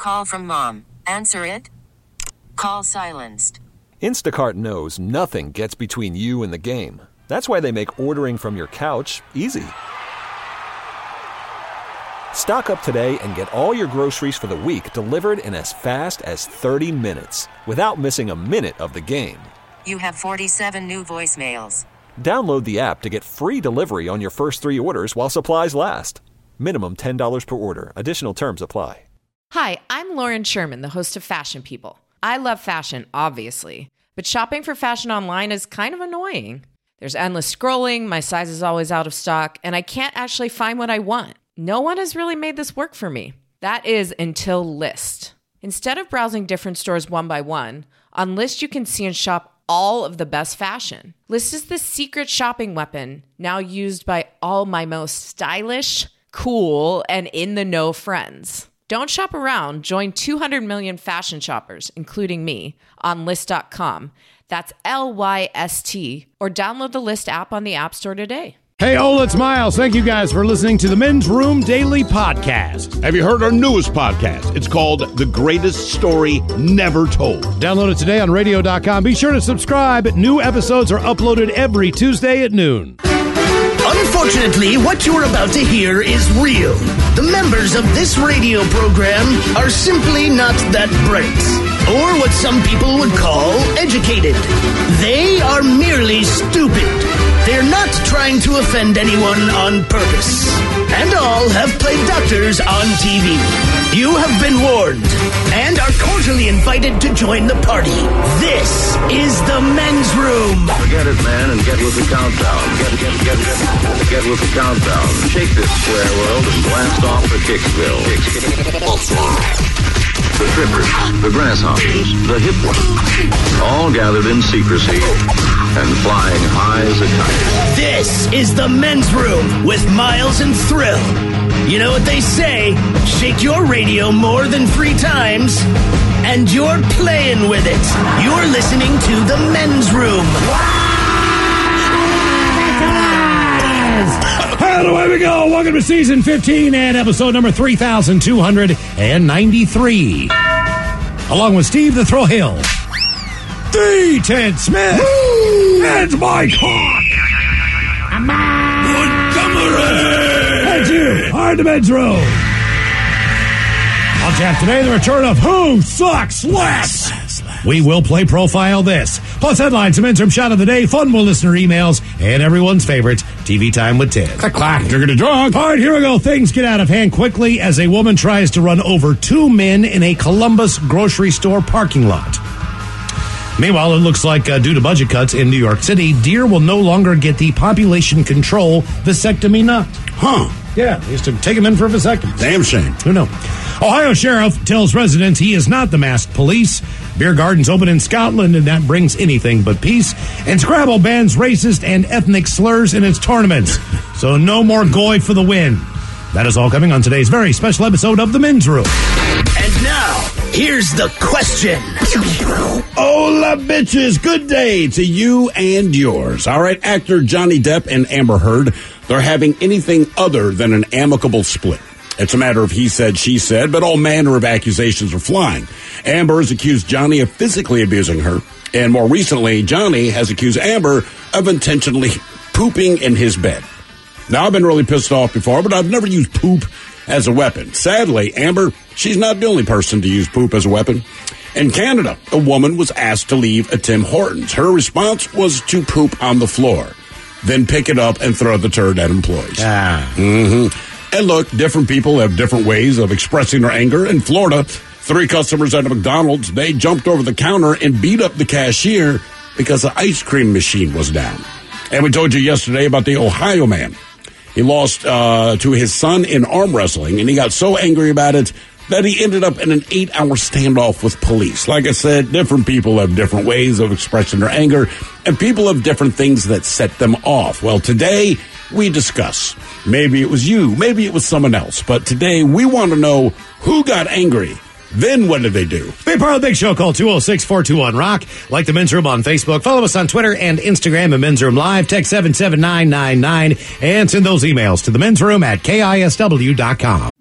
call from mom. Answer it. Call silenced. Instacart knows nothing gets between you and the game. That's why they make ordering from your couch easy. Stock up today and get all your groceries for the week delivered in as fast as 30 minutes without missing a minute of the game. You have 47 new voicemails. Download the app to get free delivery on your first 3 orders while supplies last. Minimum $10 per order. Additional terms apply. Hi, I'm Lauren Sherman, the host of Fashion People. I love fashion, obviously, but shopping for fashion online is kind of annoying. There's endless scrolling, my size is always out of stock, and I can't actually find what I want. No one has really made this work for me. That is until Lyst. Instead of browsing different stores one by one, on Lyst you can see and shop all of the best fashion. Lyst is the secret shopping weapon now used by all my most stylish, cool, and in-the-know friends. Don't shop around. Join 200 million fashion shoppers, including me, on Lyst.com. That's Lyst, or download the Lyst app on the App Store today. Hey, Ola, it's Miles. Thank you guys for listening to the Men's Room Daily Podcast. Have you heard our newest podcast? It's called The Greatest Story Never Told. Download it today on radio.com. Be sure to subscribe. New episodes are uploaded every Tuesday at noon. Unfortunately, what you're about to hear is real. The members of this radio program are simply not that bright, or what some people would call educated. They are merely stupid. They're not trying to offend anyone on purpose. And all have played doctors on TV. You have been warned and are cordially invited to join the party. This is the Men's Room. Forget it, man, and get with the countdown. Get with the countdown. Shake this square world and blast off for Kicksville. The trippers, the grasshoppers, the hip ones, all gathered in secrecy and flying high as a kite. This is the Men's Room with Miles and Thrill. You know what they say, shake your radio more than 3 times, and you're playing with it. You're listening to the Men's Room. And away we go. Welcome to season 15 and episode number 3293. Along with Steve the Thrill Hill, the Ted Smith, and Mike Hawk. Montgomery. And you are the Men's Room. On tap today, the return of Who Sucks Less. We will play Profile This. Plus headlines, a Men's Room shot of the day, fun more listener emails, and everyone's favorite, TV Time with Ted. Clack, drug. All right, here we go. Things get out of hand quickly as a woman tries to run over 2 men in a Columbus grocery store parking lot. Meanwhile, it looks like due to budget cuts in New York City, Deere will no longer get the population control vasectomy nut. Huh. Yeah, they used to take him in for a vasectomy. Damn shame. Who knows? Ohio sheriff tells residents he is not the masked police. Beer gardens open in Scotland, and that brings anything but peace. And Scrabble bans racist and ethnic slurs in its tournaments. So no more goy for the win. That is all coming on today's very special episode of The Men's Room. And now, here's the question. Hola, bitches. Good day to you and yours. All right, actor Johnny Depp and Amber Heard, they're having anything other than an amicable split. It's a matter of he said, she said, but all manner of accusations are flying. Amber has accused Johnny of physically abusing her, and more recently, Johnny has accused Amber of intentionally pooping in his bed. Now, I've been really pissed off before, but I've never used poop as a weapon. Sadly, Amber, she's not the only person to use poop as a weapon. In Canada, a woman was asked to leave a Tim Hortons. Her response was to poop on the floor, then pick it up and throw the turd at employees. And look, different people have different ways of expressing their anger. In Florida, 3 customers at a McDonald's, they jumped over the counter and beat up the cashier because the ice cream machine was down. And we told you yesterday about the Ohio man. He lost to his son in arm wrestling, and he got so angry about it that he ended up in an 8-hour standoff with police. Like I said, different people have different ways of expressing their anger, and people have different things that set them off. Well, today we discuss. Maybe it was you, maybe it was someone else, but today we want to know who got angry. Then what did they do? Be part of the big show. Call 206-421-ROCK. Like the Men's Room on Facebook. Follow us on Twitter and Instagram at Men's Room Live. Text 77999 and send those emails to the Men's Room at KISW.com.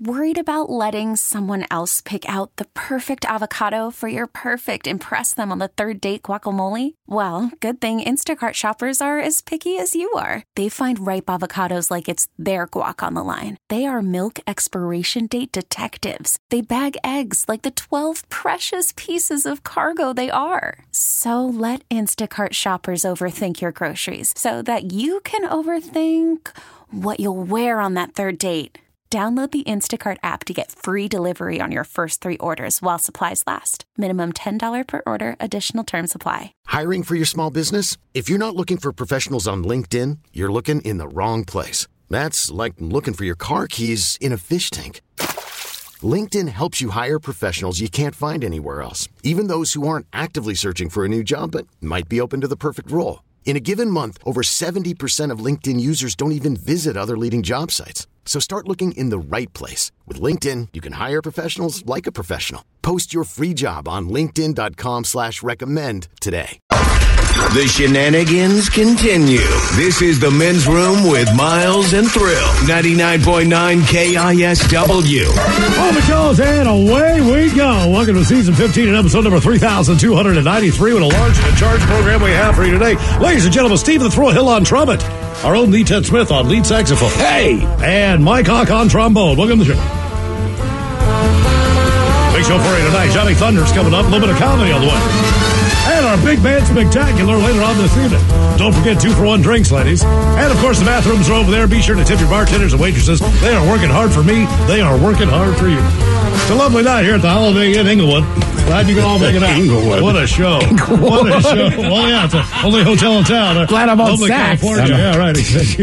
Worried about letting someone else pick out the perfect avocado for your perfect impress them on the third date guacamole? Well, good thing Instacart shoppers are as picky as you are. They find ripe avocados like it's their guac on the line. They are milk expiration date detectives. They bag eggs like the 12 precious pieces of cargo they are. So let Instacart shoppers overthink your groceries so that you can overthink what you'll wear on that third date. Download the Instacart app to get free delivery on your first 3 orders while supplies last. Minimum $10 per order. Additional terms apply. Hiring for your small business? If you're not looking for professionals on LinkedIn, you're looking in the wrong place. That's like looking for your car keys in a fish tank. LinkedIn helps you hire professionals you can't find anywhere else, even those who aren't actively searching for a new job but might be open to the perfect role. In a given month, over 70% of LinkedIn users don't even visit other leading job sites. So start looking in the right place. With LinkedIn, you can hire professionals like a professional. Post your free job on linkedin.com/recommend today. The shenanigans continue. This is the Men's Room with Miles and Thrill. 99.9 KISW. Home it goes, and away we go. Welcome to Season 15 and episode number 3,293 with a large and charge program we have for you today. Ladies and gentlemen, Steve the Thrill Hill on trumpet. Our own Lee Ted Smith on lead saxophone. Hey! And Mike Hawk on trombone. Welcome to the show. Big show for you tonight. Johnny Thunder's coming up. A little bit of comedy on the way. And our big band spectacular later on this evening. Don't forget 2-for-1 drinks, ladies. And, of course, the bathrooms are over there. Be sure to tip your bartenders and waitresses. They are working hard for me. They are working hard for you. It's a lovely night here at the Holiday Inn Inglewood. Glad you can all make it out. Inglewood. What a show. What a show. Well, yeah, it's the only hotel in town. Glad I'm on sax. California. Yeah, right.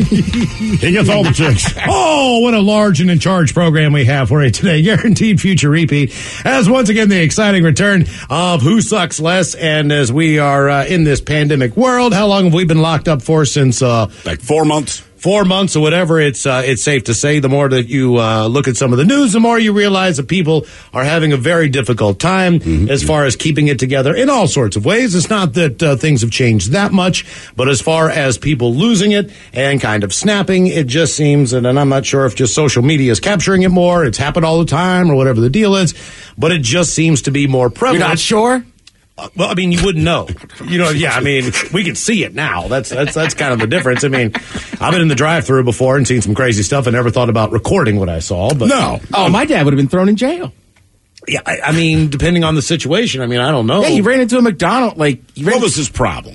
He gets all the chicks. Oh, what a large and in charge program we have for you today. Guaranteed future repeat. As once again, the exciting return of Who Sucks Less. And as we are in this pandemic world, how long have we been locked up for since? Like 4 months. 4 months or whatever, it's safe to say. The more that you look at some of the news, the more you realize that people are having a very difficult time as far as keeping it together in all sorts of ways. It's not that things have changed that much, but as far as people losing it and kind of snapping, it just seems, and I'm not sure if just social media is capturing it more, it's happened all the time or whatever the deal is, but it just seems to be more prevalent. You're not sure? Well, I mean, you wouldn't know. Yeah, I mean, we can see it now. That's kind of the difference. I mean, I've been in the drive-thru before and seen some crazy stuff. I never thought about recording what I saw. But no. Oh, my dad would have been thrown in jail. Yeah, I mean, depending on the situation. I mean, I don't know. Yeah, he ran into a McDonald's. What was his problem?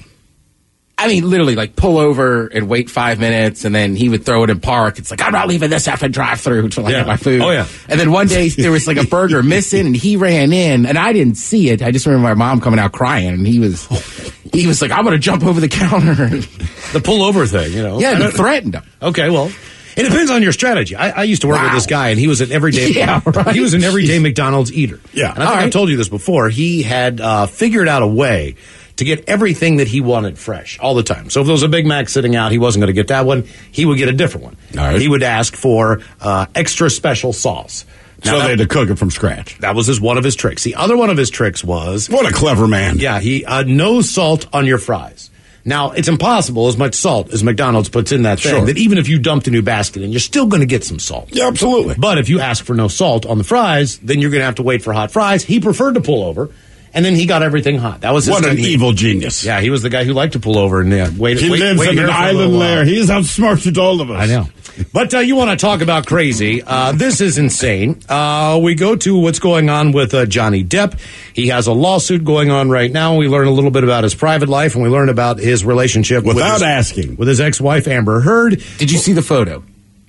I mean, literally, pull over and wait 5 minutes, and then he would throw it in park. It's like, I'm not leaving this effing drive-through until I get my food. Oh, yeah. And then one day, there was a burger missing, and he ran in, and I didn't see it. I just remember my mom coming out crying, and he was like, I'm going to jump over the counter. The pull-over thing, Yeah, and he threatened him. Okay, well, it depends on your strategy. I used to work with this guy, and he was an everyday He was an everyday McDonald's eater. Yeah. And I think I've told you this before. He had figured out a way to get everything that he wanted fresh all the time. So if there was a Big Mac sitting out, he wasn't going to get that one. He would get a different one. All right. He would ask for extra special sauce. So they had to cook it from scratch. That was one of his tricks. The other one of his tricks was... What a clever man. Yeah, no salt on your fries. Now, it's impossible as much salt as McDonald's puts in that thing that even if you dumped a new basket in, you're still going to get some salt. Yeah, absolutely. But if you ask for no salt on the fries, then you're going to have to wait for hot fries. He preferred to pull over. And then he got everything hot. That was his What an technique. evil genius. Yeah, he was the guy who liked to pull over and wait. He lives in an island lair. He is outsmarted all of us. I know. But you want to talk about crazy. This is insane. We go to what's going on with Johnny Depp. He has a lawsuit going on right now. We learn a little bit about his private life, and we learn about his relationship with his ex-wife, Amber Heard. Did you see the photo?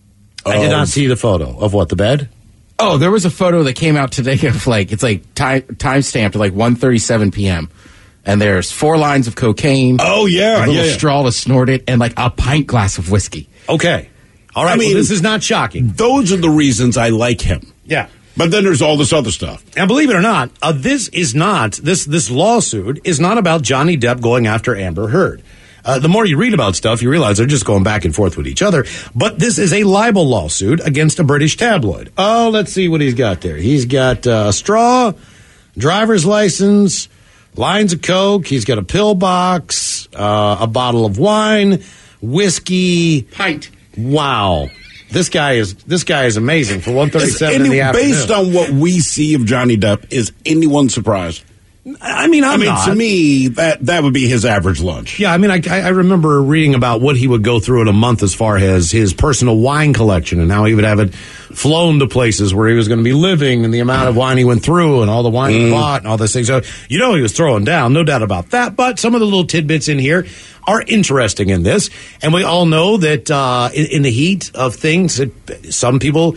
I did not see the photo. Of what, the bed? Oh, there was a photo that came out today of time stamped at 1:37 p.m. And there's 4 lines of cocaine. Oh, yeah. A little straw to snort it, and a pint glass of whiskey. Okay. All right. I mean, this is not shocking. Those are the reasons I like him. Yeah. But then there's all this other stuff. And believe it or not, this lawsuit is not about Johnny Depp going after Amber Heard. The more you read about stuff, you realize they're just going back and forth with each other. But this is a libel lawsuit against a British tabloid. Oh, let's see what he's got there. He's got a straw, driver's license, lines of Coke. He's got a pill box, a bottle of wine, whiskey. Pint. Wow. This guy is amazing for 1:37 in the afternoon. Based on what we see of Johnny Depp, is anyone surprised? I mean, to me, that would be his average lunch. Yeah, I mean, I remember reading about what he would go through in a month as far as his personal wine collection and how he would have it flown to places where he was going to be living and the amount of wine he went through and all the wine he bought and all those things. So, he was throwing down, no doubt about that. But some of the little tidbits in here are interesting in this. And we all know that in the heat of things, some people,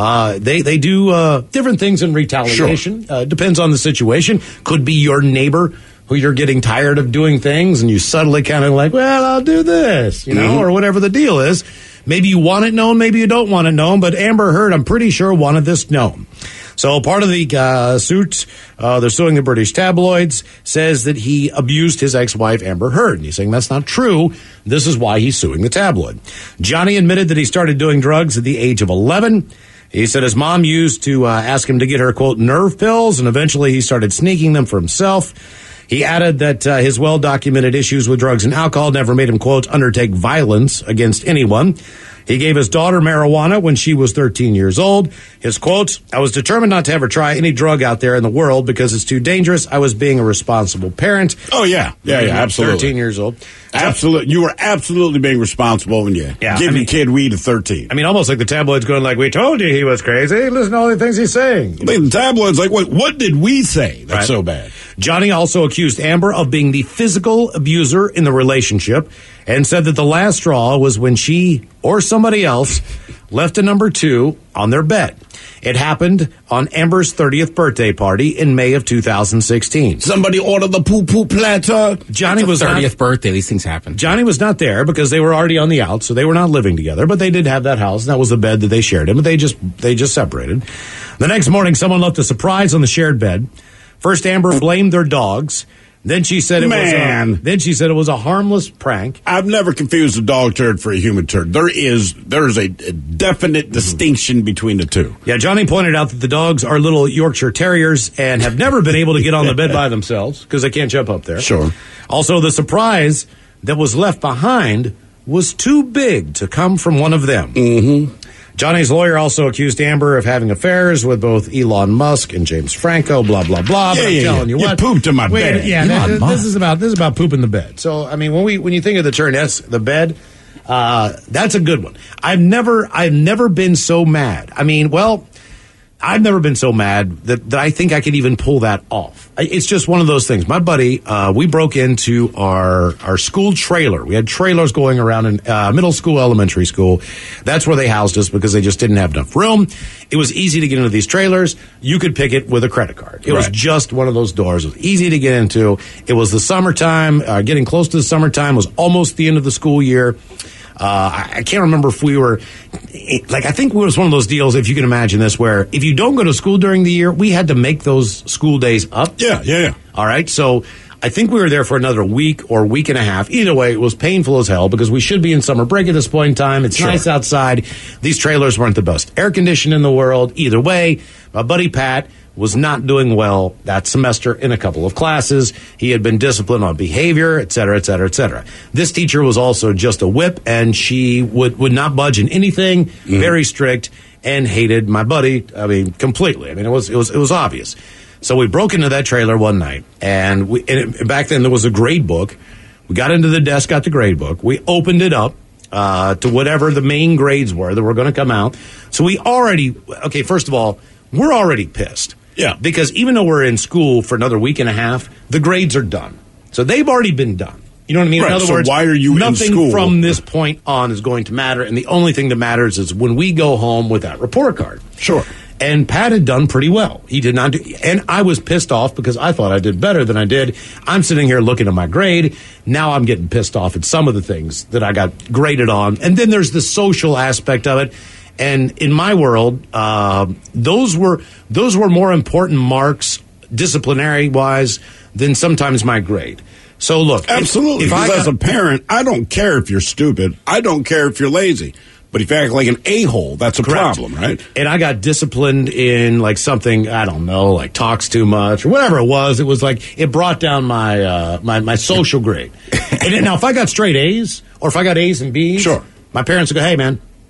they do different things in retaliation. Sure. Depends on the situation. Could be your neighbor who you're getting tired of doing things and you suddenly kind of like, well, I'll do this, or whatever the deal is. Maybe you want it known, maybe you don't want it known, but Amber Heard, I'm pretty sure, wanted this known. So part of the suit, they're suing the British tabloids, says that he abused his ex-wife, Amber Heard. And he's saying that's not true. This is why he's suing the tabloid. Johnny admitted that he started doing drugs at the age of 11. He said his mom used to ask him to get her, quote, nerve pills, and eventually he started sneaking them for himself. He added that his well-documented issues with drugs and alcohol never made him, quote, undertake violence against anyone. He gave his daughter marijuana when she was 13 years old. His quote, I was determined not to ever try any drug out there in the world because it's too dangerous. I was being a responsible parent. Oh, yeah. Yeah, absolutely. 13 years old. Absolutely. You were absolutely being responsible when you giving kid weed at 13. I mean, almost like the tabloids going like, we told you he was crazy. Listen to all the things he's saying. I mean, the tabloids like, what did we say that's so bad? Johnny also accused Amber of being the physical abuser in the relationship and said that the last straw was when she or somebody else left a number 2 on their bed. It happened on Amber's 30th birthday party in May of 2016. Somebody ordered the poo-poo platter. Johnny was 30th birthday. These things happen. Johnny was not there because they were already on the out, so they were not living together. But they did have that house, and that was the bed that they shared. But they just separated. The next morning, someone left a surprise on the shared bed. First, Amber blamed their dogs. Then she said it was a harmless prank. I've never confused a dog turd for a human turd. There is a definite distinction between the two. Yeah, Johnny pointed out that the dogs are little Yorkshire Terriers and have never been able to get on the bed by themselves because they can't jump up there. Sure. Also, the surprise that was left behind was too big to come from one of them. Mm-hmm. Johnny's lawyer also accused Amber of having affairs with both Elon Musk and James Franco, blah, blah, blah. But I'm telling you what. You pooped in my bed. Yeah, this is about poop in the bed. So, I mean, when you think of the term the bed, that's a good one. I've never been so mad. I mean, I've never been so mad that I think I could even pull that off. It's just one of those things. My buddy, we broke into our school trailer. We had trailers going around in middle school, elementary school. That's where they housed us because they just didn't have enough room. It was easy to get into these trailers. You could pick it with a credit card. It was just one of those doors. It was easy to get into. It was the summertime. Getting close to the summertime was almost the end of the school year. I can't remember if we were, I think it was one of those deals, if you can imagine this, where if you don't go to school during the year, we had to make those school days up. Yeah. All right. So I think we were there for another week or week and a half. Either way, it was painful as hell because we should be in summer break at this point in time. It's nice outside. These trailers weren't the best air conditioning in the world. Either way, my buddy Pat was not doing well that semester in a couple of classes. He had been disciplined on behavior, et cetera, et cetera, et cetera. This teacher was also just a whip, and she would not budge in anything, very strict, and hated my buddy, completely. It was obvious. So we broke into that trailer one night, and back then there was a grade book. We got into the desk, got the grade book. We opened it up to whatever the main grades were that were going to come out. So first of all, we're already pissed. Yeah. Because even though we're in school for another week and a half, the grades are done. So they've already been done. You know what I mean? Right. In other words, why are you in school? Nothing from this point on is going to matter. And the only thing that matters is when we go home with that report card. Sure. And Pat had done pretty well. He did not do, and I was pissed off because I thought I did better than I did. I'm sitting here looking at my grade. Now I'm getting pissed off at some of the things that I got graded on. And then there's the social aspect of it. And in my world, those were more important marks, disciplinary wise, than sometimes my grade. So look, absolutely. Because as a parent, I don't care if you're stupid. I don't care if you're lazy. But if you act like an a-hole, that's a problem, right? And I got disciplined in something, I don't know, like talks too much or whatever it was. It was it brought down my my social grade. And now if I got straight A's or if I got A's and B's, sure, my parents would go, hey man,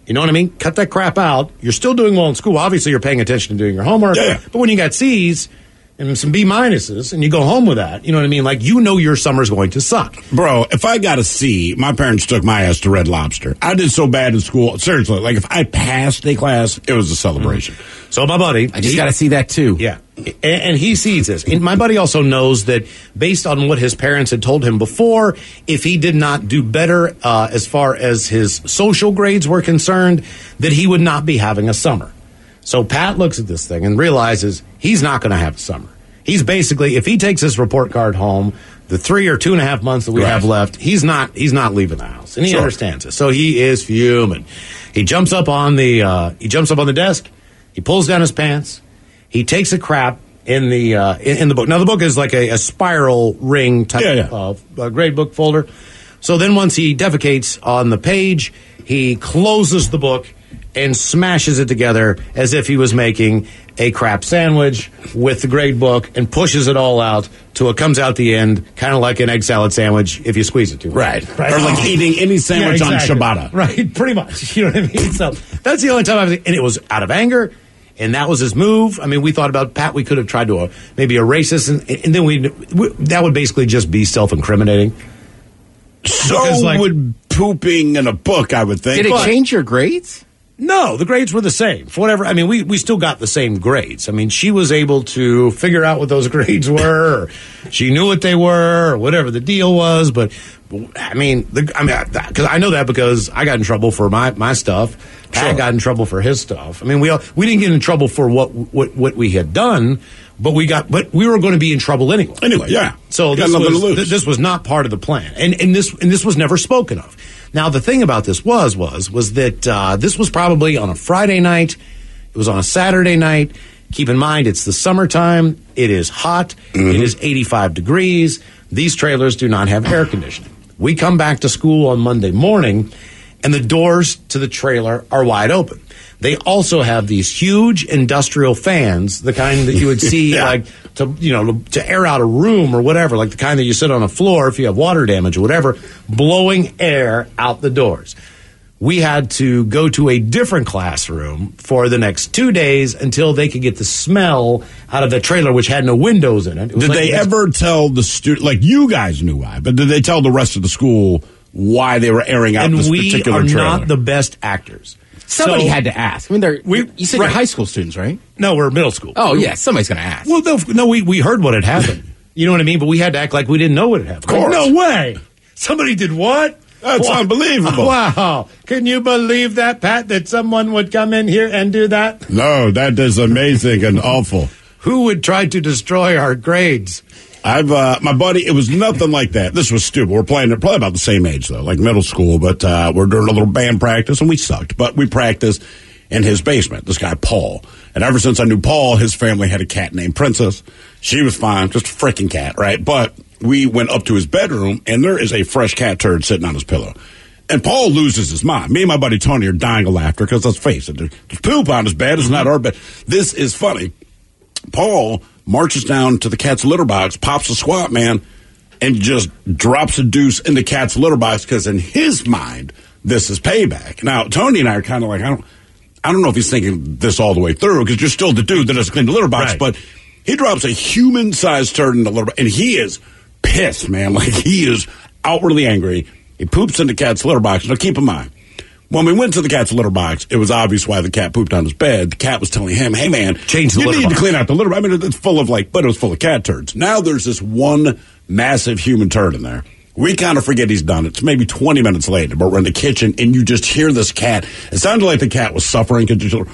You know what I mean? Cut that crap out. You're still doing well in school. Obviously, you're paying attention to doing your homework. Yeah. But when you got C's and some B minuses and you go home with that, you know what I mean? Like, you know your summer's going to suck. Bro, if I got a C, my parents took my ass to Red Lobster. I did so bad in school. Seriously, like, if I passed a class, it was a celebration. So my buddy... I just got to see that, too. Yeah. And he sees this. And my buddy also knows that based on what his parents had told him before, if he did not do better as far as his social grades were concerned, that he would not be having a summer. So Pat looks at this thing and realizes he's not going to have a summer. He's basically, if he takes his report card home, the 3 or 2.5 months that we have left, he's not leaving the house. And he understands it. So he is fuming. He jumps up on the desk. He pulls down his pants. He takes a crap in the book. Now, the book is like a spiral ring type of grade book folder. So then once he defecates on the page, he closes the book and smashes it together as if he was making a crap sandwich with the grade book and pushes it all out till it comes out the end, kind of like an egg salad sandwich if you squeeze it too much. Right. Or like eating any sandwich on ciabatta. Right, pretty much. You know what I mean? So that's the only time I've seen. And it was out of anger. And that was his move. I mean, we thought about Pat. We could have tried to maybe erase this, and then that would basically just be self-incriminating. So would pooping in a book, I would think. Did it change your grades? No, the grades were the same. For whatever, I mean, we still got the same grades. I mean, she was able to figure out what those grades were, or she knew what they were, or whatever the deal was. But I mean, because I know that because I got in trouble for my stuff. Pat got in trouble for his stuff. I mean, we didn't get in trouble for what we had done, but we were going to be in trouble anyway. Anyway, yeah. So this was not part of the plan, and this was never spoken of. Now, the thing about this was that this was probably on a Friday night. It was on a Saturday night. Keep in mind, it's the summertime. It is hot. Mm-hmm. It is 85 degrees. These trailers do not have air conditioning. We come back to school on Monday morning, and the doors to the trailer are wide open. They also have these huge industrial fans, the kind that you would see to air out a room or whatever, like the kind that you sit on a floor if you have water damage or whatever, blowing air out the doors. We had to go to a different classroom for the next 2 days until they could get the smell out of the trailer, which had no windows in it. Did they ever tell the student, like you guys knew why, but did they tell the rest of the school why they were airing out this particular trailer? And we are not the best actors. Somebody had to ask. I mean, you said you're high school students, right? No, we're middle school. Oh, yeah, somebody's going to ask. Well, no, we heard what had happened. You know what I mean? But we had to act like we didn't know what had happened. Of course. No way. Somebody did what? That's unbelievable. Wow. Can you believe that, Pat, that someone would come in here and do that? No, that is amazing and awful. Who would try to destroy our grades? My buddy, it was nothing like that. This was stupid. We're playing at probably about the same age, though, like middle school, but we're doing a little band practice, and we sucked. But we practiced in his basement, this guy, Paul. And ever since I knew Paul, his family had a cat named Princess. She was fine, just a freaking cat, right? But we went up to his bedroom, and there is a fresh cat turd sitting on his pillow. And Paul loses his mind. Me and my buddy Tony are dying of laughter because, let's face it, there's poop on his bed. It's not our bed. This is funny. Paul marches down to the cat's litter box, pops a squat, man, and just drops a deuce in the cat's litter box because in his mind, this is payback. Now, Tony and I are kind of like, I don't know if he's thinking this all the way through because you're still the dude that has cleaned the litter box, right. But he drops a human-sized turd in the litter box, and he is pissed, man. Like, he is outwardly angry. He poops in the cat's litter box. Now, keep in mind, when we went to the cat's litter box, it was obvious why the cat pooped on his bed. The cat was telling him, hey, man, change the litter box. You need to clean out the litter box. I mean, it's full of but it was full of cat turds. Now there's this one massive human turd in there. We kind of forget he's done it. It's maybe 20 minutes later, but we're in the kitchen, and you just hear this cat. It sounded like the cat was suffering because you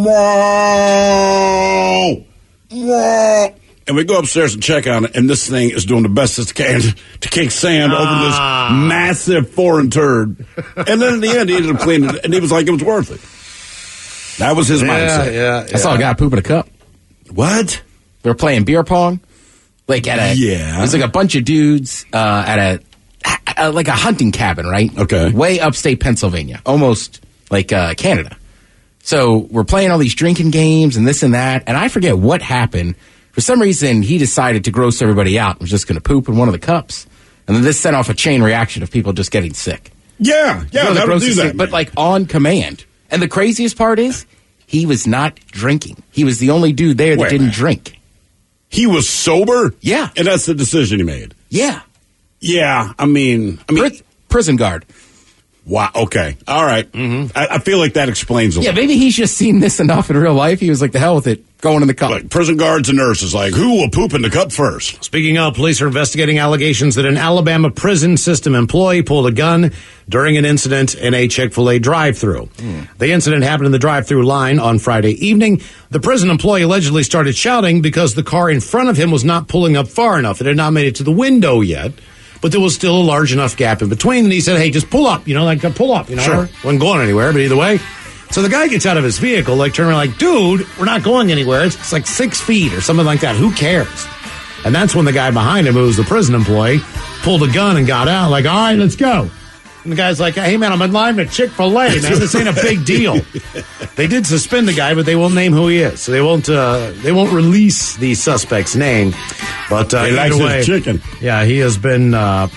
and we go upstairs and check on it, and this thing is doing the best it can to kick sand over this massive foreign turd. And then in the end, he ended up cleaning it, and he was like, it was worth it. That was his mindset. Yeah. I saw a guy poop in a cup. What? They were playing beer pong. Like it was like a bunch of dudes at a hunting cabin, right? Okay. Way upstate Pennsylvania, almost like Canada. So we're playing all these drinking games and this and that, and I forget what happened. For some reason, he decided to gross everybody out and was just going to poop in one of the cups. And then this set off a chain reaction of people just getting sick. Yeah, that'll do that. But like on command. And the craziest part is, he was not drinking. He was the only dude there that didn't drink. He was sober? Yeah. And that's the decision he made? Yeah. Yeah, I mean... Prison guard. Wow, okay. All right. Mm-hmm. I feel like that explains a lot. Yeah, maybe he's just seen this enough in real life. He was like, the hell with it, going in the cup. Like prison guards and nurses, like, who will poop in the cup first? Speaking of, police are investigating allegations that an Alabama prison system employee pulled a gun during an incident in a Chick-fil-A drive-thru. The incident happened in the drive-thru line on Friday evening. The prison employee allegedly started shouting because the car in front of him was not pulling up far enough. It had not made it to the window yet, but there was still a large enough gap in between. And he said, hey, just pull up, pull up, Sure. Wasn't going anywhere, but either way. So the guy gets out of his vehicle, turning around, dude, we're not going anywhere. It's like 6 feet or something like that. Who cares? And that's when the guy behind him, who was the prison employee, pulled a gun and got out, like, all right, let's go. And the guy's like, hey, man, I'm in line at Chick-fil-A, man. This ain't a big deal. They did suspend the guy, but they won't name who he is. So they won't release the suspect's name. But he likes his chicken. Yeah, he has been,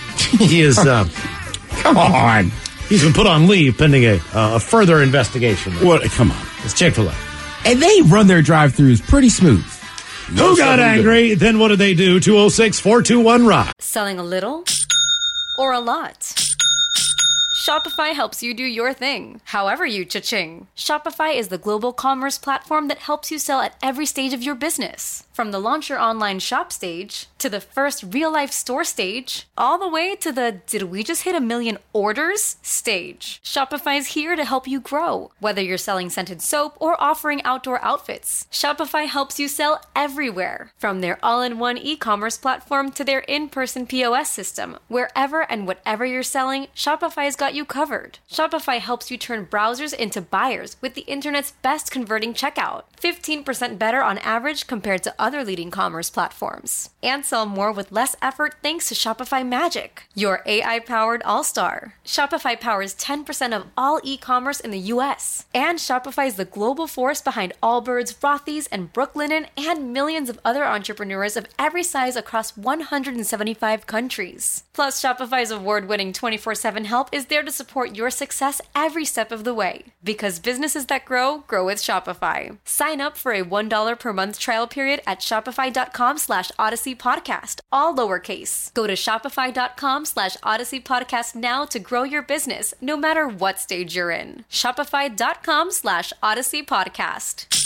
come on. He's been put on leave pending a further investigation. What? Come on. It's Chick-fil-A. And they run their drive-thrus pretty smooth. Who got angry? Then what did they do? 206-421-ROCK. Selling a little or a lot? Shopify helps you do your thing, however you cha-ching. Shopify is the global commerce platform that helps you sell at every stage of your business. From the launch your online shop stage, to the first real-life store stage, all the way to the did we just hit 1 million orders stage. Shopify's here to help you grow. Whether you're selling scented soap or offering outdoor outfits, Shopify helps you sell everywhere. From their all-in-one e-commerce platform to their in-person POS system, wherever and whatever you're selling, Shopify's got you covered. Shopify helps you turn browsers into buyers with the internet's best converting checkout. 15% better on average compared to other leading commerce platforms. And sell more with less effort thanks to Shopify Magic, your AI-powered all-star. Shopify powers 10% of all e-commerce in the U.S. And Shopify is the global force behind Allbirds, Rothy's, and Brooklinen, and millions of other entrepreneurs of every size across 175 countries. Plus, Shopify's award-winning 24/7 help is there to support your success every step of the way. Because businesses that grow, grow with Shopify. Sign up for a $1 per month trial period at shopify.com/Odyssey Podcast, all lowercase. Go to shopify.com/Odyssey Podcast now to grow your business, no matter what stage you're in. Shopify.com/Odyssey Podcast.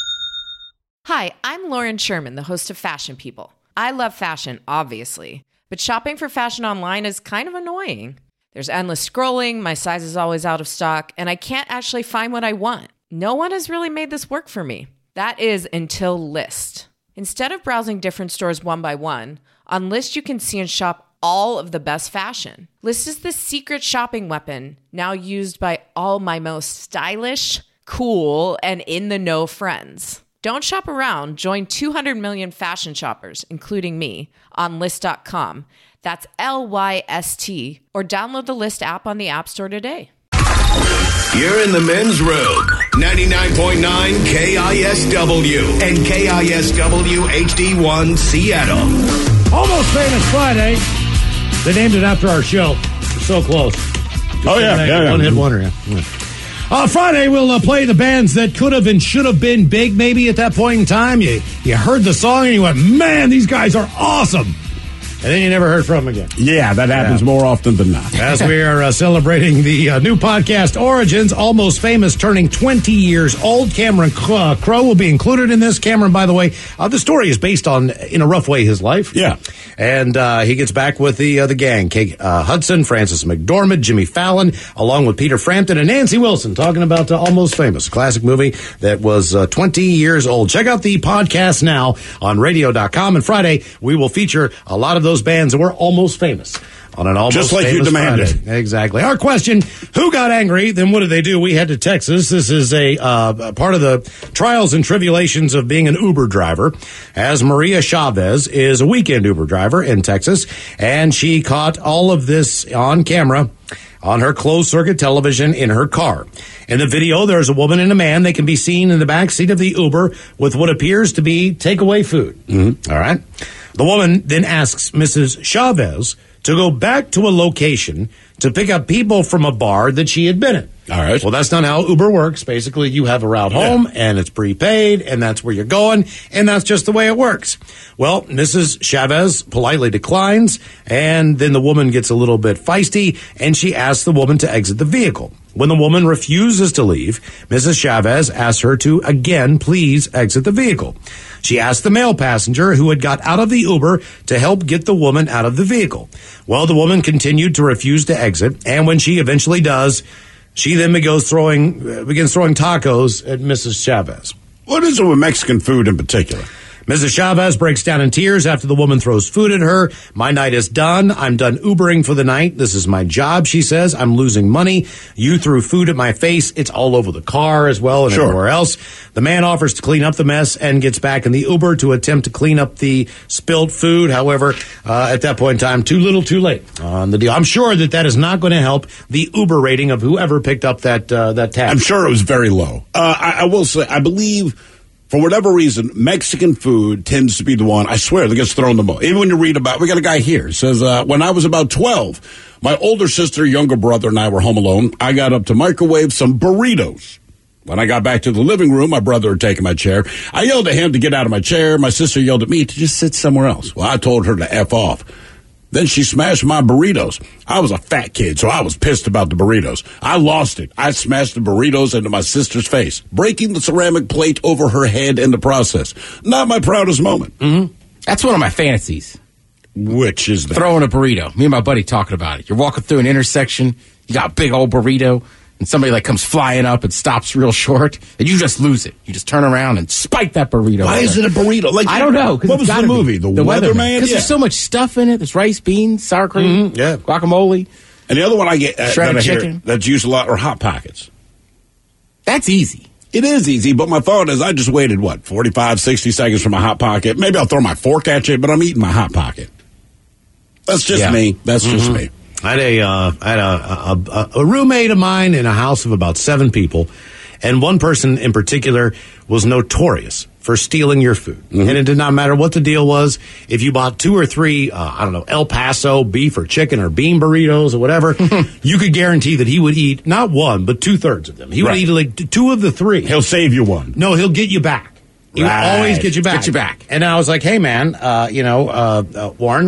Hi, I'm Lauren Sherman, the host of Fashion People. I love fashion, obviously, but shopping for fashion online is kind of annoying. There's endless scrolling, my size is always out of stock, and I can't actually find what I want. No one has really made this work for me. That is until Lyst. Instead of browsing different stores one by one, on Lyst you can see and shop all of the best fashion. Lyst is the secret shopping weapon now used by all my most stylish, cool, and in-the-know friends. Don't shop around. Join 200 million fashion shoppers, including me, on Lyst.com. That's LYST, or download the Lyst app on the App Store today. You're in the men's room. 99.9 KISW and KISW HD1 Seattle. Almost Famous Friday. They named it after our show. We're so close. One hit wonder. Yeah. Friday, we'll play the bands that could have and should have been big maybe at that point in time. You heard the song and you went, man, these guys are awesome. And then you never heard from them again. Yeah, that happens more often than not. As we are celebrating the new podcast, Origins, Almost Famous, turning 20 years old. Cameron Crowe will be included in this. Cameron, by the way, the story is based on, in a rough way, his life. Yeah. And he gets back with the gang. Kate Hudson, Frances McDormand, Jimmy Fallon, along with Peter Frampton and Nancy Wilson, talking about Almost Famous, a classic movie that was 20 years old. Check out the podcast now on radio.com. And Friday, we will feature a lot of those bands that were almost famous on an Almost Just like Famous you demanded. Friday. Exactly. Our question, who got angry? Then what did they do? We head to Texas. This is a part of the trials and tribulations of being an Uber driver, as Maria Chavez is a weekend Uber driver in Texas, and she caught all of this on camera on her closed-circuit television in her car. In the video, there's a woman and a man. They can be seen in the back seat of the Uber with what appears to be takeaway food. Mm-hmm. All right. The woman then asks Mrs. Chavez to go back to a location to pick up people from a bar that she had been in. All right. Well, that's not how Uber works. Basically, you have a route home, and it's prepaid, and that's where you're going, and that's just the way it works. Well, Mrs. Chavez politely declines, and then the woman gets a little bit feisty, and she asks the woman to exit the vehicle. When the woman refuses to leave, Mrs. Chavez asks her to, again, please exit the vehicle. She asked the male passenger who had got out of the Uber to help get the woman out of the vehicle. Well, the woman continued to refuse to exit, and when she eventually does, she then begins throwing tacos at Mrs. Chavez. What is it with Mexican food in particular? Mrs. Chavez breaks down in tears after the woman throws food at her. My night is done. I'm done Ubering for the night. This is my job, she says. I'm losing money. You threw food at my face. It's all over the car as well and everywhere else. The man offers to clean up the mess and gets back in the Uber to attempt to clean up the spilled food. However, at that point in time, too little, too late on the deal. I'm sure that is not going to help the Uber rating of whoever picked up that tab. I'm sure it was very low. I will say, I believe, for whatever reason, Mexican food tends to be the one, I swear, that gets thrown the most. Even when you read about, we got a guy here, it says, when I was about 12, my older sister, younger brother, and I were home alone. I got up to microwave some burritos. When I got back to the living room, my brother had taken my chair. I yelled at him to get out of my chair. My sister yelled at me to just sit somewhere else. Well, I told her to F off. Then she smashed my burritos. I was a fat kid, so I was pissed about the burritos. I lost it. I smashed the burritos into my sister's face, breaking the ceramic plate over her head in the process. Not my proudest moment. Mm-hmm. That's one of my fantasies. Which is that? Throwing a burrito. Me and my buddy talking about it. You're walking through an intersection, you got a big old burrito, and somebody like comes flying up and stops real short, and you just lose it. You just turn around and spike that burrito. Why is it a burrito? Like, I don't know. What was the movie? The Weatherman? Because there's so much stuff in it. There's rice, beans, sour cream, guacamole. And the other one I get shredded chicken that's used a lot are Hot Pockets. That's easy. It is easy, but my thought is I just waited, 45, 60 seconds for my Hot Pocket. Maybe I'll throw my fork at you, but I'm eating my Hot Pocket. That's just me. That's just me. I had a roommate of mine in a house of about 7 people, and one person in particular was notorious for stealing your food. Mm-hmm. And it did not matter what the deal was. If you bought 2 or 3, El Paso beef or chicken or bean burritos or whatever, you could guarantee that he would eat not 1, but 2/3 of them. He would eat like 2 of the 3. He'll save you 1. No, he'll get you back. He would always get you back. Get you back. And I was like, hey, man, Warren,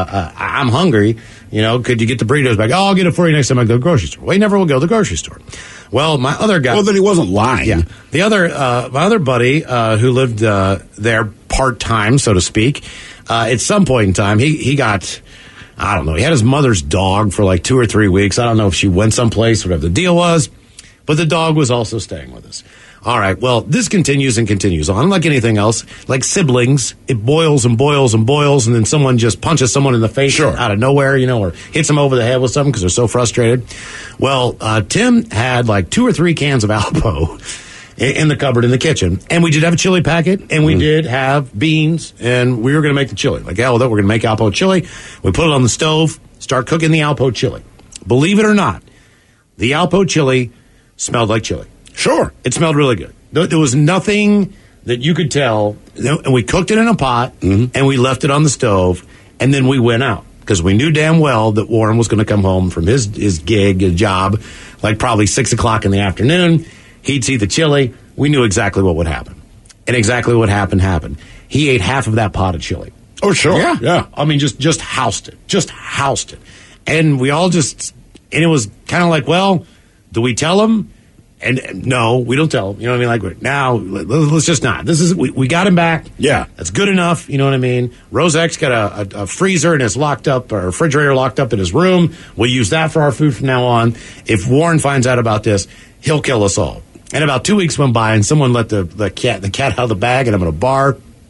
I'm hungry. Could you get the burritos back? Oh, I'll get it for you next time I go to the grocery store. Well, he never will go to the grocery store. Well, my other guy. Well, then he wasn't lying. Yeah. The other, my other buddy, who lived there part-time, so to speak, at some point in time, he got, I don't know, he had his mother's dog for like 2 or 3 weeks. I don't know if she went someplace, whatever the deal was, but the dog was also staying with us. All right, well, this continues and continues on. Like anything else, like siblings, it boils and boils and boils, and then someone just punches someone in the face out of nowhere, or hits them over the head with something because they're so frustrated. Well, Tim had like 2 or 3 cans of Alpo in the cupboard in the kitchen, and we did have a chili packet, and we did have beans, and we were going to make the chili. Like, we're going to make Alpo chili. We put it on the stove, start cooking the Alpo chili. Believe it or not, the Alpo chili smelled like chili. Sure. It smelled really good. There was nothing that you could tell. And we cooked it in a pot, and we left it on the stove, and then we went out. Because we knew damn well that Warren was going to come home from his gig, his job, like probably 6 o'clock in the afternoon. He'd see the chili. We knew exactly what would happen. And exactly what happened. He ate half of that pot of chili. Oh, sure. Yeah. I mean, just housed it. Just housed it. And we all and it was kind of like, well, do we tell him? And no, we don't tell him. You know what I mean? Like, now, let's just not. We got him back. Yeah. That's good enough. You know what I mean? Rosek's got a freezer and it's locked up, or a refrigerator locked up in his room. We'll use that for our food from now on. If Warren finds out about this, he'll kill us all. And about 2 weeks went by, and someone let the cat out of the bag, and I'm in a bar.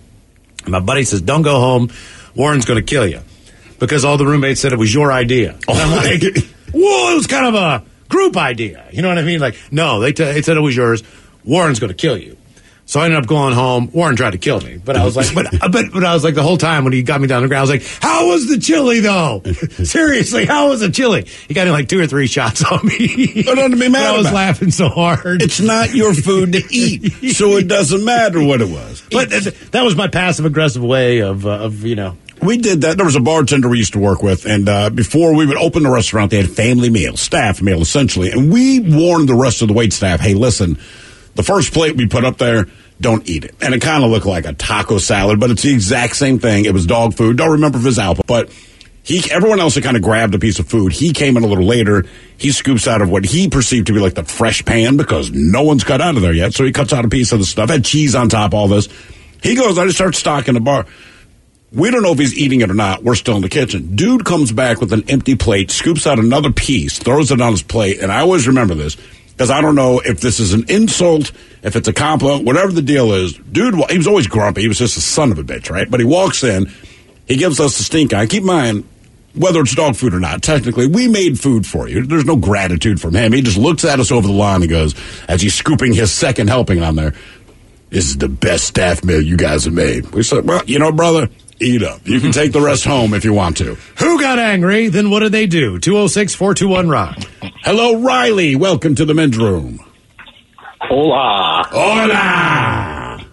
And my buddy says, don't go home. Warren's going to kill you. Because all the roommates said it was your idea. And I'm like, whoa, it was kind of a group idea. You know what I mean? Like, no, they said it was yours. Warren's going to kill you. So I ended up going home. Warren tried to kill me, but I was like, but I was like, the whole time when he got me down the ground, I was like, how was the chili though? Seriously, how was the chili? He got me like 2 or 3 shots on me. But don't be mad. I was laughing so hard. It's not your food to eat, so it doesn't matter what it was. But that was my passive aggressive way of. We did that. There was a bartender we used to work with, and before we would open the restaurant, they had family meal, staff meal, essentially. And we warned the rest of the waitstaff, hey, listen, the first plate we put up there, don't eat it. And it kind of looked like a taco salad, but it's the exact same thing. It was dog food. Don't remember if it was Alpa, but everyone else had kind of grabbed a piece of food. He came in a little later. He scoops out of what he perceived to be like the fresh pan because no one's cut out of there yet. So he cuts out a piece of the stuff, had cheese on top, all this. He goes, I just start stocking the bar. We don't know if he's eating it or not. We're still in the kitchen. Dude comes back with an empty plate, scoops out another piece, throws it on his plate. And I always remember this because I don't know if this is an insult, if it's a compliment, whatever the deal is. Dude, he was always grumpy. He was just a son of a bitch, right? But he walks in. He gives us the stink eye. Keep in mind, whether it's dog food or not, technically, we made food for you. There's no gratitude from him. He just looks at us over the line and goes, as he's scooping his second helping on there, this is the best staff meal you guys have made. We said, well, you know, brother, eat up. You can take the rest home if you want to. Who got angry? Then what did they do? 206-421-ROCK. Hello, Riley. Welcome to the men's room. Hola. Hola.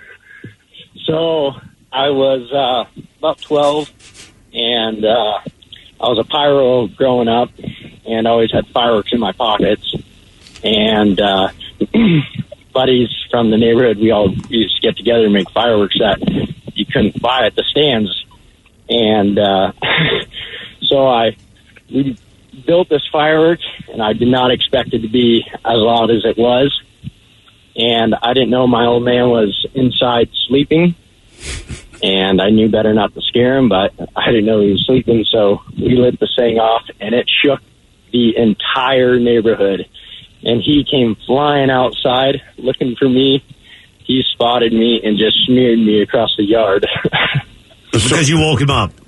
So I was about 12, and I was a pyro growing up, and I always had fireworks in my pockets. And buddies from the neighborhood, we all used to get together and make fireworks that you couldn't buy at the stands. And so we built this firework, and I did not expect it to be as loud as it was. And I didn't know my old man was inside sleeping, and I knew better not to scare him, but I didn't know he was sleeping. So we lit this thing off, and it shook the entire neighborhood. And he came flying outside looking for me. He spotted me and just smeared me across the yard. Because you woke him up.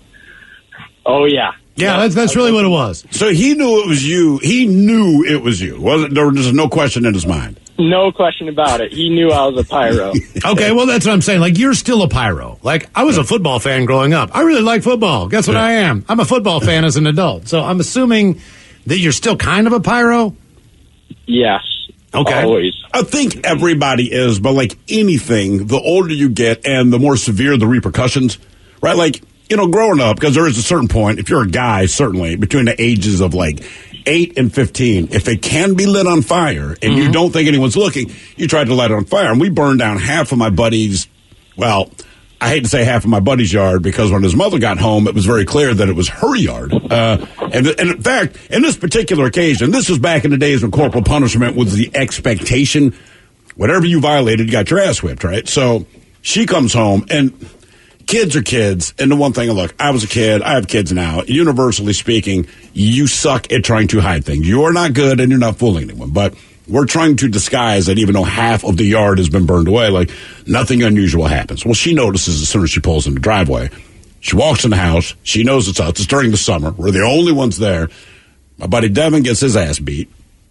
Oh, yeah. Yeah, that's really what it was. So he knew it was you. He knew it was you. There was no question in his mind. No question about it. He knew I was a pyro. Okay, well, that's what I'm saying. Like, you're still a pyro. Like, I was a football fan growing up. I really like football. Guess what I am? I'm a football fan as an adult. So I'm assuming that you're still kind of a pyro? Yes. Okay. Always. I think everybody is, but like anything, the older you get and the more severe the repercussions, right? Like, you know, growing up, because there is a certain point, if you're a guy, certainly, between the ages of like 8 and 15, if it can be lit on fire and you don't think anyone's looking, you try to light it on fire. And we burned down half of my buddy's, well, I hate to say half of my buddy's yard because when his mother got home, it was very clear that it was her yard. And in fact, in this particular occasion, this was back in the days when corporal punishment was the expectation. Whatever you violated, you got your ass whipped, right? So she comes home, and kids are kids. And the one thing, look, I was a kid. I have kids now. Universally speaking, you suck at trying to hide things. You are not good, and you're not fooling anyone. But we're trying to disguise that even though half of the yard has been burned away, like nothing unusual happens. Well, she notices as soon as she pulls in the driveway. She walks in the house. She knows it's us. It's during the summer. We're the only ones there. My buddy Devin gets his ass beat.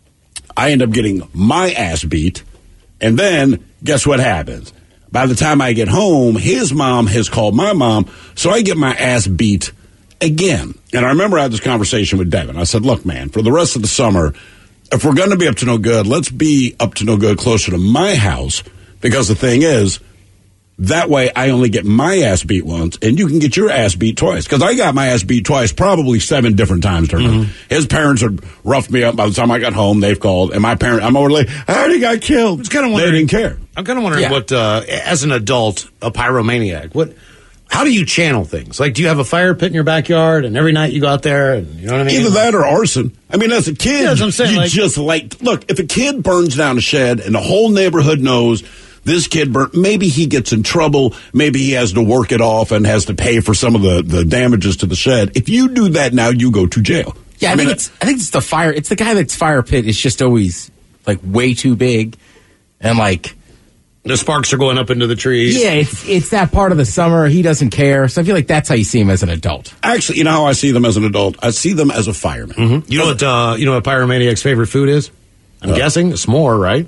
I end up getting my ass beat. And then guess what happens? By the time I get home, his mom has called my mom. So I get my ass beat again. And I remember I had this conversation with Devin. I said, look, man, for the rest of the summer, if we're going to be up to no good, let's be up to no good closer to my house. Because the thing is, that way I only get my ass beat once, and you can get your ass beat twice. Because I got my ass beat twice, probably 7 different times during His parents had roughed me up by the time I got home. They've called, and my parents, I'm over like, I already got killed. They didn't care. I'm kind of wondering what, as an adult, a pyromaniac, how do you channel things? Like, do you have a fire pit in your backyard, and every night you go out there, and you know what I mean? Either that or arson. I mean, as a kid, that's what I'm saying, look, if a kid burns down a shed and the whole neighborhood knows this kid burnt, maybe he gets in trouble, maybe he has to work it off and has to pay for some of the damages to the shed. If you do that now, you go to jail. Yeah, I think it's the fire. It's the guy that's fire pit is just always like way too big, and like the sparks are going up into the trees. Yeah, it's that part of the summer. He doesn't care. So I feel like that's how you see him as an adult. Actually, you know how I see them as an adult? I see them as a fireman. You know what Pyromaniac's favorite food is? I'm guessing a s'more, right?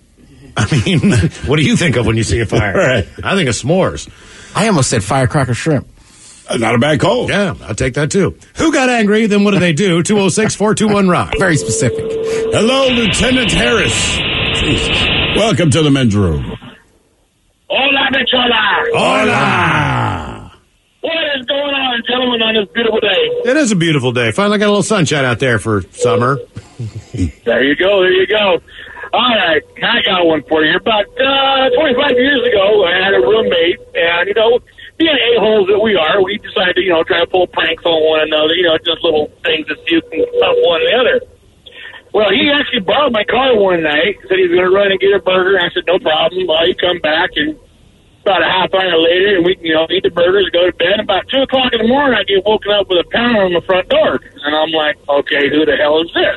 I mean, what do you think of when you see a fire? Right. I think of s'mores. I almost said firecracker shrimp. Not a bad call. Yeah, I'll take that too. Who got angry? Then what do they do? 206-421-ROCK. Very specific. Hello, Lieutenant Harris. Jesus. Welcome to the men's room. Hola, bichola. Hola. What is going and gentlemen, on this beautiful day. It is a beautiful day. Finally got a little sunshine out there for summer. There you go. All right, I got one for you. About 25 years ago, I had a roommate, and, being a-holes that we are, we decided to, try to pull pranks on one another, just little things to see who can stop one another. Well, he actually borrowed my car one night, said he was going to run and get a burger, and I said, no problem. Well, you come back, and about a half hour later, and we eat the burgers, go to bed. About 2 o'clock in the morning, I get woken up with a pound on the front door. And I'm like, okay, who the hell is this?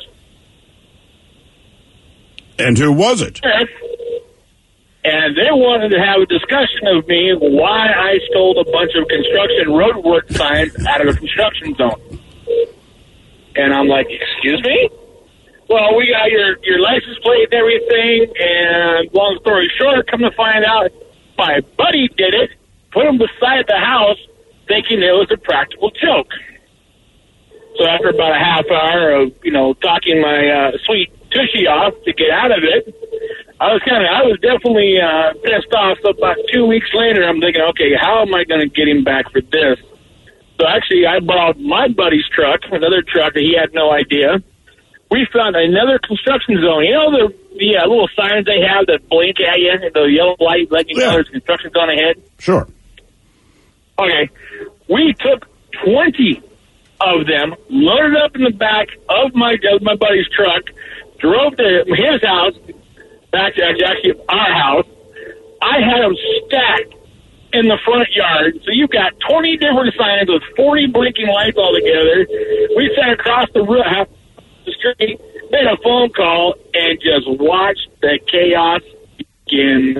And who was it? And they wanted to have a discussion of me why I stole a bunch of construction roadwork signs out of a construction zone. And I'm like, excuse me? Well, we got your license plate and everything, and long story short, come to find out, my buddy did it, put him beside the house, thinking it was a practical joke. So after about a half hour of, talking my sweet tushy off to get out of it, I was definitely pissed off. So about 2 weeks later, I'm thinking, okay, how am I going to get him back for this? So actually, I borrowed my buddy's truck, another truck that he had no idea. We found another construction zone. The little signs they have that blink at you, the yellow light letting you know there's construction zone ahead? Sure. Okay. We took 20 of them, loaded up in the back of my buddy's truck, drove to his house, back to actually our house. I had them stacked in the front yard. So you've got 20 different signs with 40 blinking lights all together. We sat across the street, made a phone call, and just watched the chaos begin.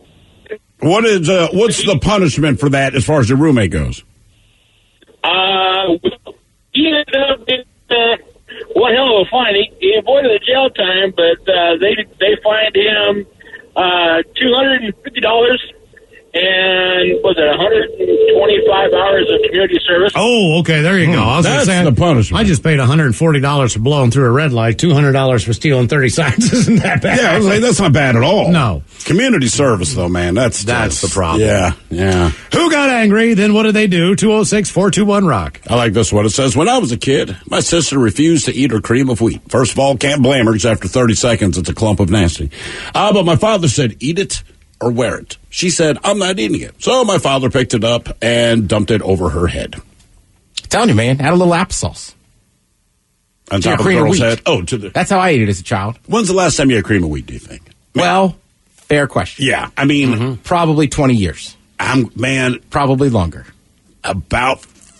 What's the punishment for that as far as your roommate goes? He ended up one hell of a fine. He avoided the jail time, but they fined him $250 and was it 125 hours of community service. Oh, okay, there you go. That's the punishment. I just paid $140 for blowing through a red light, $200 for stealing 30 signs. Isn't that bad? Yeah, I was like, that's not bad at all. No. Community service, though, man. That's the problem. Yeah. Who got angry? Then what did they do? 206-421-ROCK. I like this one. It says, when I was a kid, my sister refused to eat her cream of wheat. First of all, can't blame her, because after 30 seconds, it's a clump of nasty. But my father said, eat it or wear it. She said, I'm not eating it. So my father picked it up and dumped it over her head. Telling you, man, add a little applesauce. On top of the girl's head? That's how I ate it as a child. When's the last time you had cream of wheat, do you think? Well, fair question. Yeah, I mean... Probably 20 years. Probably longer. About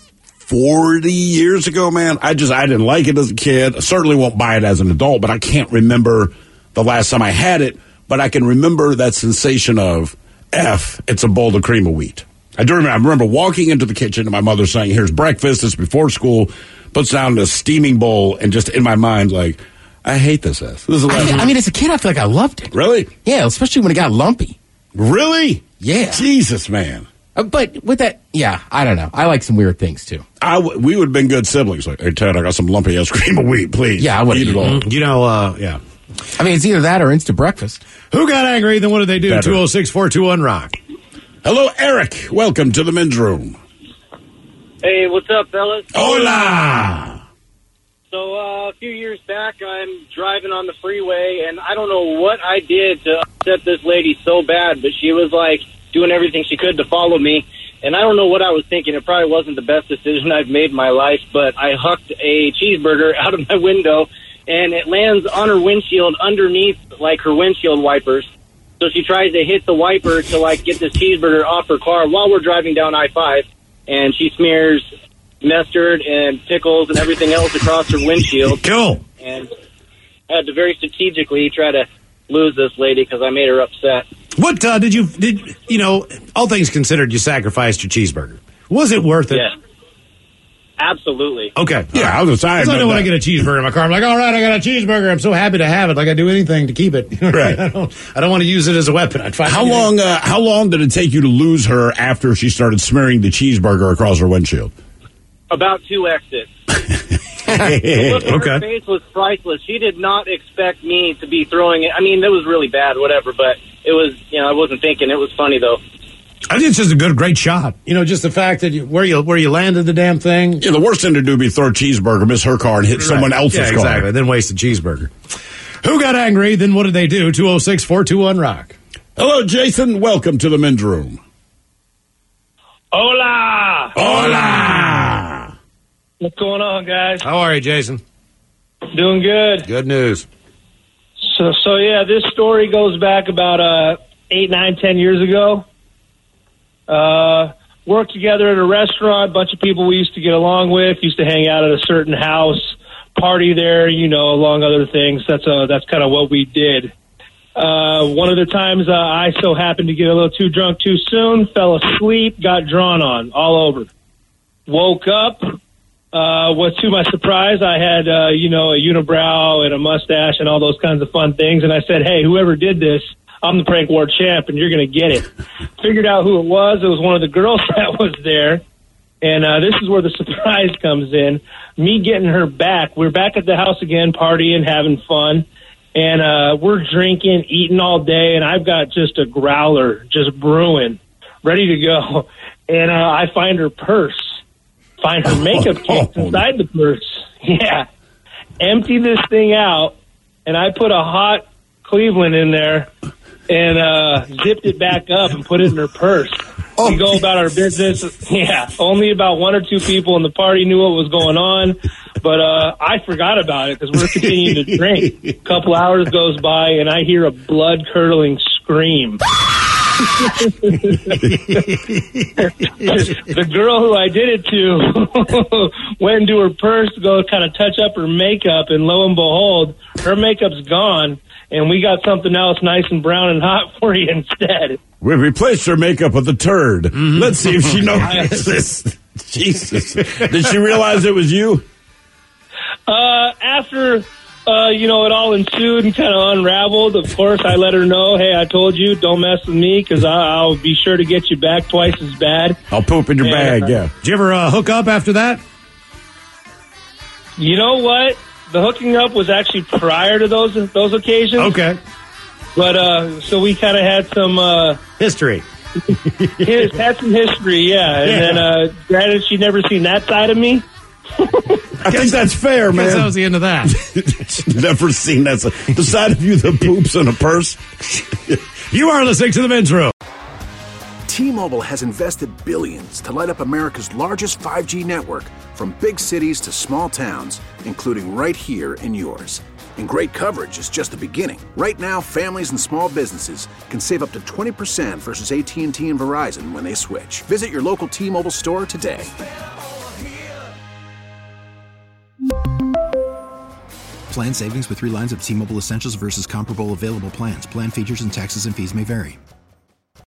40 years ago, man. I didn't like it as a kid. I certainly won't buy it as an adult, but I can't remember the last time I had it. But I can remember that sensation of, it's a bowl of cream of wheat. I remember walking into the kitchen and my mother saying, here's breakfast, it's before school, puts down a steaming bowl, and just in my mind, like, I hate this. This is the last I mean, as a kid, I feel like I loved it. Really? Yeah, especially when it got lumpy. Really? Yeah. Jesus, man. But with that, I don't know. I like some weird things, too. We would have been good siblings. Like, hey, Ted, I got some lumpy ass cream of wheat, please. Yeah, I would eat it all. Yeah. I mean, it's either that or instant breakfast. Who got angry? Then what did they do? 206-421-ROCK. Hello, Eric. Welcome to the men's room. Hey, what's up, fellas? Hola! So, a few years back, I'm driving on the freeway, and I don't know what I did to upset this lady so bad, but she was, doing everything she could to follow me, and I don't know what I was thinking. It probably wasn't the best decision I've made in my life, but I hucked a cheeseburger out of my window, and it lands on her windshield underneath, her windshield wipers. So she tries to hit the wiper to, get this cheeseburger off her car while we're driving down I-5, and she smears mustard and pickles and everything else across her windshield. Cool. And I had to very strategically try to lose this lady because I made her upset. What did all things considered, you sacrificed your cheeseburger. Was it worth it? Yeah. Absolutely. Okay. Yeah, I was excited. I know when I get a cheeseburger in my car, I'm like, all right, I got a cheeseburger. I'm so happy to have it. I'd do anything to keep it. Right. I don't want to use it as a weapon. How long did it take you to lose her after she started smearing the cheeseburger across her windshield? About 2 exits. The look on her face was priceless. She did not expect me to be throwing it. I mean, it was really bad, whatever, but it was, I wasn't thinking. It was funny, though. I think it's just a great shot. Just the fact that where you landed the damn thing. Yeah, the worst thing to do would be throw a cheeseburger, miss her car, and hit someone else's car. Exactly. Then waste a cheeseburger. Who got angry? Then what did they do? 206-421-ROCK. Hello, Jason. Welcome to the men's room. Hola! Hola! What's going on, guys? How are you, Jason? Doing good. Good news. So yeah, this story goes back about 8, 9, 10 years ago. Worked together at a restaurant, a bunch of people we used to get along with, used to hang out at a certain house, party there, among other things. That's kind of what we did. One of the times I so happened to get a little too drunk too soon, fell asleep, got drawn on all over. Woke up. What to my surprise, I had, a unibrow and a mustache and all those kinds of fun things. And I said, hey, whoever did this, I'm the prank war champ and you're going to get it. Figured out who it was. It was one of the girls that was there. And this is where the surprise comes in. Me getting her back. We're back at the house again, partying, having fun. And we're drinking, eating all day. And I've got just a growler just brewing, ready to go. And I find her purse. Find her makeup kit inside the purse. Yeah. Empty this thing out, and I put a hot Cleveland in there and zipped it back up and put it in her purse. We go about our business. Yeah. Only about 1 or 2 people in the party knew what was going on, but I forgot about it because we're continuing to drink. A couple hours goes by, and I hear a blood-curdling scream. The girl who I did it to went into her purse to go kind of touch up her makeup, and lo and behold, her makeup's gone, and we got something else nice and brown and hot for you instead. We replaced her makeup with a turd. Mm-hmm. Let's see if she knows this. Jesus. Did she realize it was you? After... it all ensued and kind of unraveled. Of course, I let her know, hey, I told you, don't mess with me because I'll be sure to get you back twice as bad. I'll poop in your bag, yeah. Did you ever hook up after that? You know what? The hooking up was actually prior to those occasions. Okay. But, so we kind of had some... history. Had some history, yeah. And then, granted, she'd never seen that side of me. I think that's fair, man. That was the end of that. Never seen that. The side of you that poops in a purse. You are listening to the men's room. T-Mobile has invested billions to light up America's largest 5G network, from big cities to small towns, including right here in yours. And great coverage is just the beginning. Right now, families and small businesses can save up to 20% versus AT&T and Verizon when they switch. Visit your local T-Mobile store today. Plan savings with 3 lines of T-Mobile Essentials versus comparable available plans. Plan features and taxes and fees may vary.